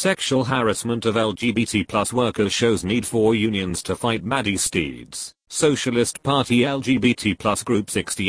Sexual harassment of LGBT plus workers shows need for unions to fight Maddie Steeds. Socialist Party LGBT plus group.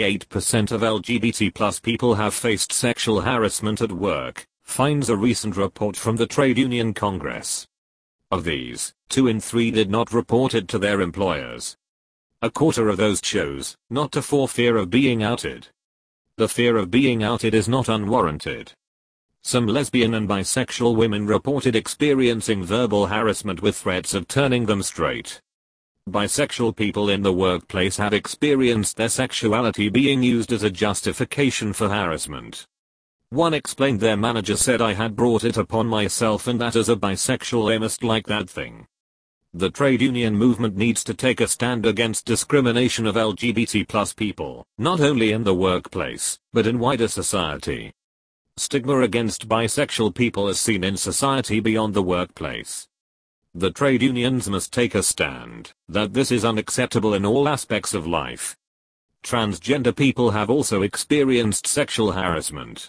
68% of LGBT plus people have faced sexual harassment at work, finds a recent report from the Trade Union Congress. Of these, 2 in 3 did not report it to their employers. A quarter of those chose not to for fear of being outed. The fear of being outed is not unwarranted. Some lesbian and bisexual women reported experiencing verbal harassment with threats of turning them straight. Bisexual people in the workplace have experienced their sexuality being used as a justification for harassment. One explained their manager said, "I had brought it upon myself and that as a bisexual I must like that thing." The trade union movement needs to take a stand against discrimination of LGBT plus people, not only in the workplace, but in wider society. Stigma against bisexual people is seen in society beyond the workplace. The trade unions must take a stand that this is unacceptable in all aspects of life. Transgender people have also experienced sexual harassment.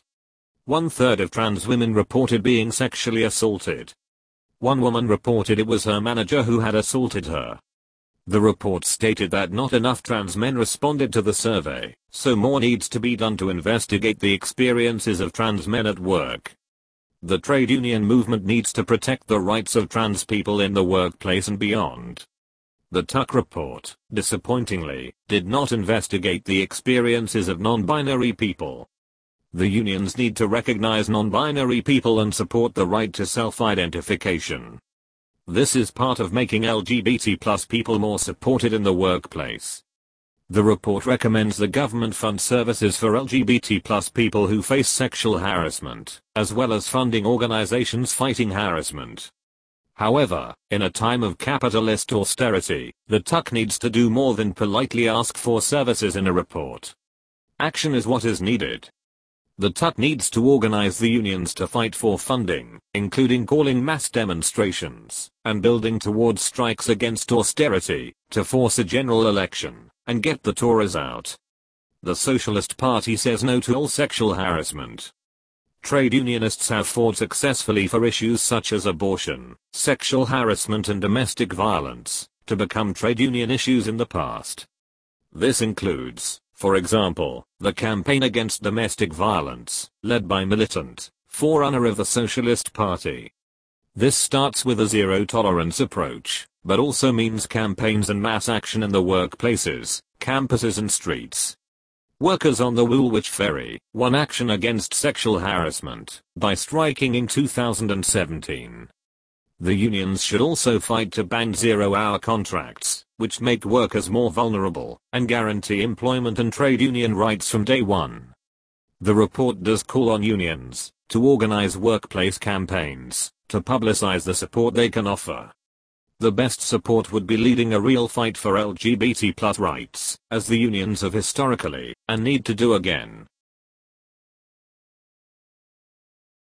1/3 of trans women reported being sexually assaulted. One woman reported it was her manager who had assaulted her. The report stated that not enough trans men responded to the survey, so more needs to be done to investigate the experiences of trans men at work. The trade union movement needs to protect the rights of trans people in the workplace and beyond. The Tuck report, disappointingly, did not investigate the experiences of non-binary people. The unions need to recognize non-binary people and support the right to self-identification. This is part of making LGBT plus people more supported in the workplace. The report recommends the government fund services for LGBT plus people who face sexual harassment, as well as funding organizations fighting harassment. However, in a time of capitalist austerity, the Tuck needs to do more than politely ask for services in a report. Action is what is needed. The Tuck needs to organize the unions to fight for funding, including calling mass demonstrations, and building towards strikes against austerity, to force a general election, and get the Tories out. The Socialist Party says no to all sexual harassment. Trade unionists have fought successfully for issues such as abortion, sexual harassment and domestic violence, to become trade union issues in the past. This includes, for example, the campaign against domestic violence, led by Militant, forerunner of the Socialist Party. This starts with a zero-tolerance approach, but also means campaigns and mass action in the workplaces, campuses and streets. Workers on the Woolwich Ferry won action against sexual harassment by striking in 2017. The unions should also fight to ban zero-hour contracts, which make workers more vulnerable, and guarantee employment and trade union rights from day one. The report does call on unions to organize workplace campaigns, to publicize the support they can offer. The best support would be leading a real fight for LGBT plus rights, as the unions have historically, and need to do again.